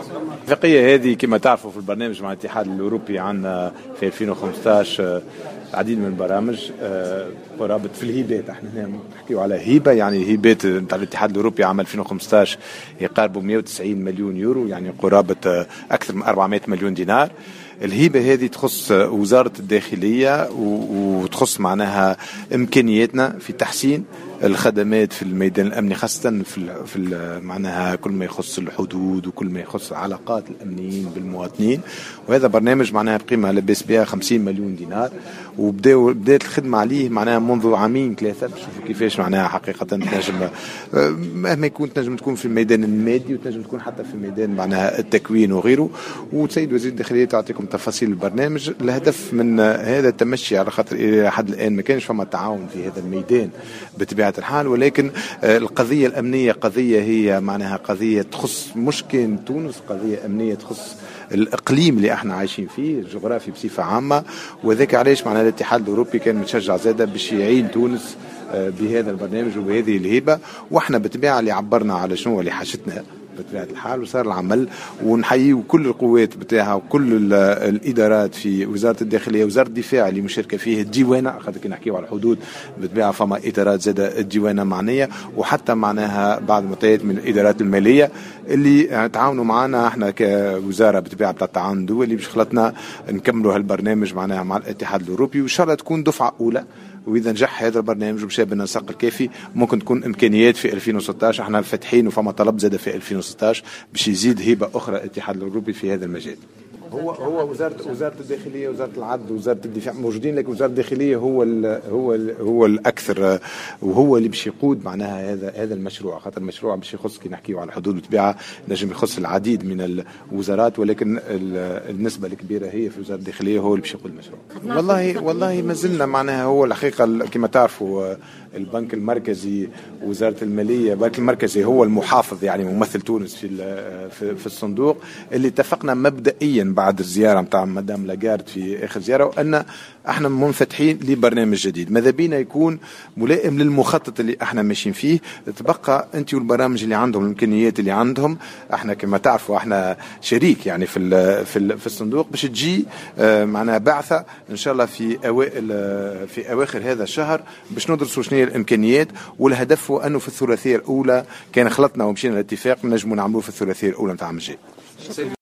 الاتفاقية هذه كما تعرفوا في البرنامج مع الاتحاد الأوروبي عندنا في 2015 عديد من البرامج قرابة في الهيبات. احنا نحكيو على هيبة، يعني هيبات نتاع الاتحاد الأوروبي عام 2015 يقاربوا 190 مليون يورو، يعني قرابة أكثر من 400 مليون دينار. الهيبة هذه تخص وزارة الداخلية وتخص معناها إمكانياتنا في تحسين الخدمات في الميدان الأمني، خاصة في معناها كل ما يخص الحدود وكل ما يخص العلاقات الأمنيين بالمواطنين. وهذا برنامج معناها بقيمة لبس بها 50 مليون دينار، وبدأت الخدمة عليه معناها منذ عامين ثلاثة. بشوفوا كيفاش معناها حقيقة تنجم مهما يكون تنجم تكون في الميدان المادي وتنجم تكون حتى في الميدان معناها التكوين وغيره. وسيد وزير الداخلية تعطيكم تفاصيل البرنامج. الهدف من هذا التمشي على خاطر إلى حد الآن ما كانش فما تعاون في هذا الميدان بطبيعة الحال، ولكن القضية الأمنية قضية هي معناها قضية تخص مش كان تونس، قضية أمنية تخص الإقليم اللي احنا عايشين فيه، الجغرافي بصفة عامة. وذاك علاش معناها الاتحاد الأوروبي كان متشجع زادة باش يعين تونس بهذا البرنامج وبهذه الهبة. واحنا بالطبيعة اللي عبرنا على شنو اللي حاجتنا بطبيعة الحال وصار العمل، ونحيي كل القوات بتاعها وكل الإدارات في وزارة الداخلية وزارة الدفاع اللي مشاركة فيه، الديوانة خاطر كي نحكيو على الحدود بالطبيعة فما إدارات زادة الديوانة معنية، وحتى معناها بعض المنتهيات من الإدارات المالية اللي تعاونوا معنا احنا كوزارة بالطبيعة بتاع التعاون الدولي باش خلطنا نكملوا هالبرنامج معناها مع الاتحاد الأوروبي، وإن شاء الله تكون دفعة أولى. وإذا نجح هذا البرنامج ومشى بالنسق الكافي ممكن تكون إمكانيات في 2016 احنا فاتحين وفما طلب زاد في 2016 باش يزيد هبة أخرى الاتحاد الأوروبي في هذا المجال. هو وزارة الداخلية، وزارة العدل، وزارة الدفاع موجودين، لكن وزارة الداخلية هو الأكثر وهو اللي باش يقود معناها هذا المشروع، خاطر المشروع باش يخص كي نحكيو على الحدود والطبيعة نجم يخص العديد من الوزارات، ولكن النسبة الكبيرة هي في وزارة الداخلية هو اللي باش يقود المشروع. والله ما زلنا معناها هو الحقيقة كما تعرفوا البنك المركزي وزارة المالية، البنك المركزي هو المحافظ يعني ممثل تونس في الصندوق، اللي اتفقنا مبدئيا بعد الزيارة متاع مدام لاغارد في آخر زيارة وأن احنا منفتحين لبرنامج جديد ماذا بينا يكون ملائم للمخطط اللي احنا ماشيين فيه. تبقى انت والبرامج اللي عندهم الامكانيات اللي عندهم، احنا كما تعرفوا احنا شريك يعني في الصندوق باش تجي معنا بعثة ان شاء الله في اواخر هذا الشهر باش ندرسوا شنو هي الامكانيات، والهدف هو انه في الثلاثيه الاولى كان خلطنا ومشينا للاتفاق نجموا نعملوه في الثلاثيه الاولى نتاع الجاي.